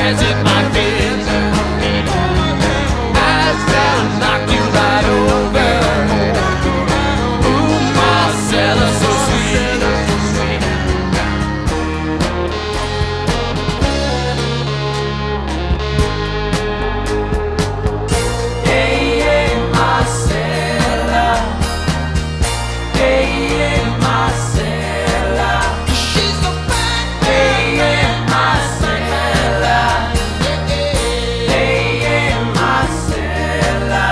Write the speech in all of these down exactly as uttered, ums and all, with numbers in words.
dance at my feet. Eyes that'll knock you right over. Ooh, Marcella, so sweet. Hey, hey, Marcella. Hey, hey, Marcella. She's so fine. Hey, hey, Marcella. Hey, hey, Marcella.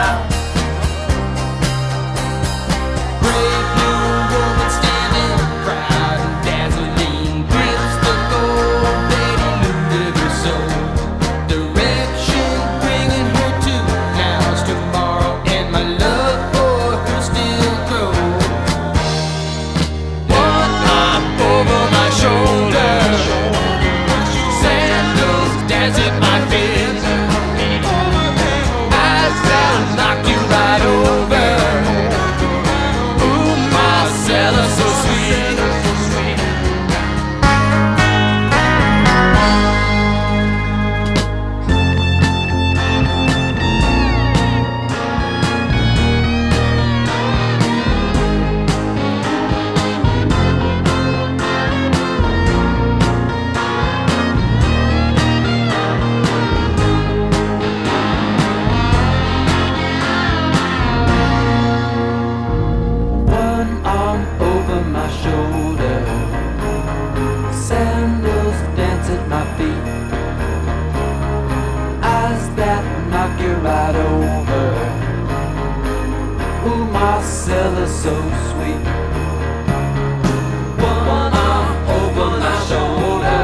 Brave new woman standing proud and dazzling, grips the gold lady loot of her soul. Direction bringing her to now's tomorrow, and my love for her still grows. One arm over my shoulder, sandals dance at my feet. Eyes that'll knock you right over. Ooh, Marcella, so sweet. One arm over my shoulder, sandals dance at my feet. Eyes that knock you right over. Ooh, Marcella, so sweet. One arm over my shoulder,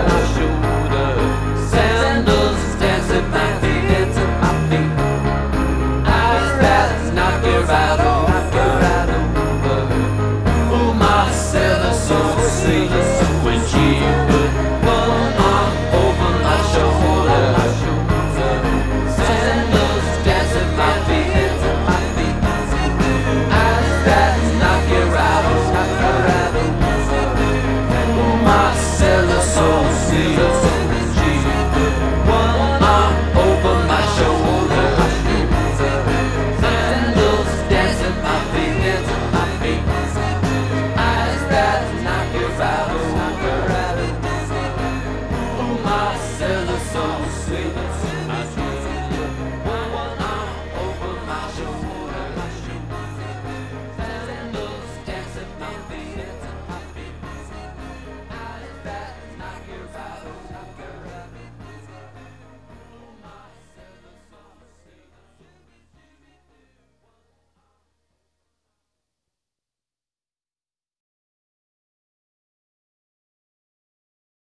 sandals dance at my feet, dance at my feet. Eyes that knock you right over. Ooh, Marcella, so sweet. When she put one arm over my shoulder, sandals dance at my feet, eyes that knock you right over. Ooh, Marcella, so sweet. When she put one arm over my shoulder, sandals dance at my feet, dance at my feet. Eyes that knock you right over. Ooh, Marcella, so sweet.